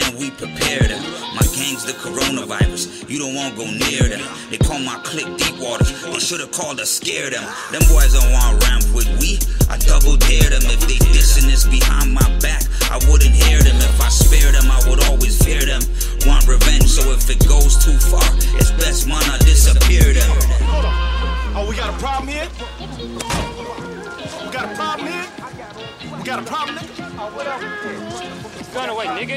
and we prepare them. My gang's the coronavirus, you don't wanna go near them. They call my clique deep waters, they should've called us scare them. Them boys don't want ramp with we, I double dare them. If they dissing this behind my back, I wouldn't hear them. If I spare them, I would always fear them. Want revenge, so if it goes too far, it's best man I disappear them. Hold on. Oh, we got a problem here? We got a problem here? We got a problem, nigga? Gun away, nigga.